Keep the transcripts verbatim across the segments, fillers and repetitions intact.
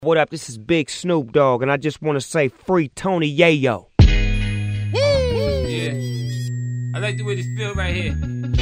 What up, this is Big Snoop Dogg, and I just want to say free Tony Yayo. Yeah, I like the way this feel right here.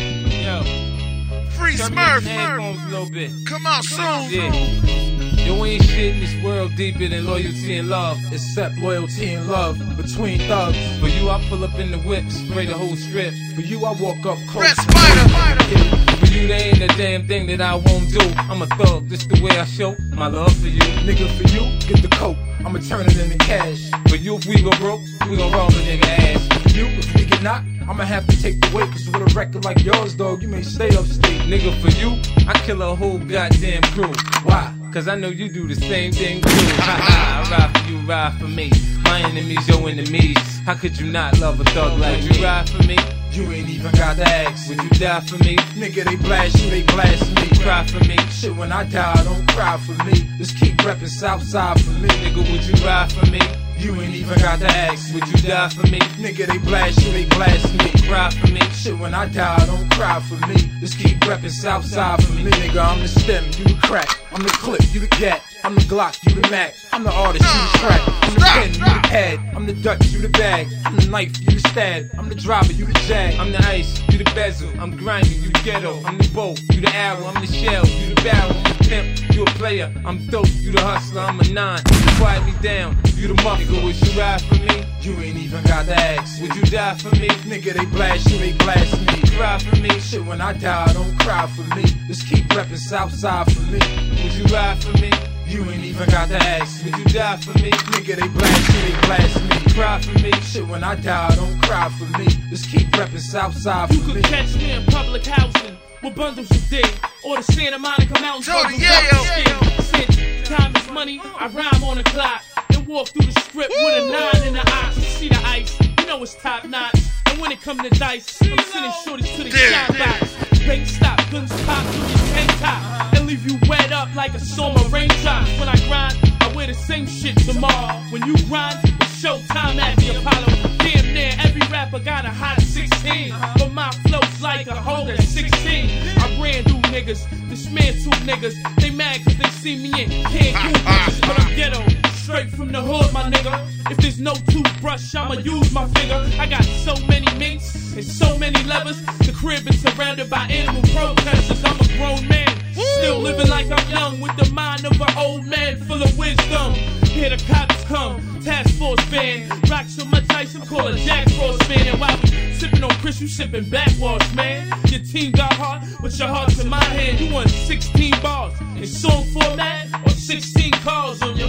Yo, free Smurf, Smurf. A little bit. Come out soon. Yeah. Yo, ain't shit in this world deeper than loyalty and love. Except loyalty and love between thugs. For you, I pull up in the whip, spray the whole strip. For you, I walk up close. Red Spider. For you, there ain't a damn thing that I won't do. I'm a thug, this the way I show my love for you. Nigga, for you, get the coke. I'ma turn it into cash. For you, if we go broke, we gon' rob a nigga ass. For you, if we get knocked, I'ma have to take the weight. Cause with a record like yours, dog, you may stay upstate. Nigga, for you, I kill a whole goddamn crew. Why? Cause I know you do the same thing too. Ha ha, I ride for you, ride for me. My enemies, your enemies. How could you not love a thug like you? Ride for me. You ain't even got to ask. Would you die for me? Nigga, they blast you, they blast me. Cry for me. Shit, when I die, don't cry for me. Just keep reppin' Southside for me. Nigga, would you ride for me? You ain't even got to ask. Would you die for me? Nigga, they blast you, they blast me. Cry for me. Shit, when I die, don't cry for me. Just keep reppin' Southside for me. Nigga, I'm the stem, you the crack. I'm the clip, you the gat. I'm the Glock, you the Mac. I'm the artist, you the track. I'm the pen, you the pad. I'm the Dutch, you the bag. I'm the knife, you the stab. I'm the driver, you the jag. I'm the ice, you the bezel. I'm grinding, you the ghetto. I'm the bow, you the arrow. I'm the shell, you the barrel. I'm the pimp, you a player. I'm dope, you the hustler. I'm a nine, you quiet me down. You the muff, nigga, would you ride for me? You ain't even got to ask. Would you die for me? Nigga, they blast you, they blast me. Cry for me. Shit, when I die, don't cry for me. Just keep reppin' Southside for me. Would you ride for me? You ain't even got to ask. Would you die for me? Nigga, they blast you, they blast me. Cry for me. Shit, when I die, don't cry for me. Just keep reppin' Southside for you me. You could catch me in public housing with bundles of dick, or the Santa Monica Mountains. Tony Yayo. Since time is money, I rhyme on the clock and walk through the strip with a nine in the ox. You see the ice, you know it's top notch. And when it come to dice, I'm sending shorties to the shot box. Bank stop, guns pop through your tank top and leave you wet up like a summer raindrops. When I grind, I wear the same shit tomorrow. When you grind, it's showtime at the Apollo. Damn near every rapper got a hot sixteen, but my flow's like a hold at sixteen. I ran through niggas, dismantled niggas. They mad cause they see me in can't do bitches, but I'm ghetto. Straight from the hood, my nigga. If there's no toothbrush, I'ma use my finger. I got so many minks and so many levers. The crib is surrounded by animal protesters. I'm a grown man, still living like I'm young, with the mind of an old man full of wisdom. Here the cops come, task force van. Rock so much ice, I'm called a Jack Frost fan. And while we sipping on Chris, you sipping backwash, man. Your team got heart, but your heart's in my hand. You want sixteen bars in song format or sixteen cars on your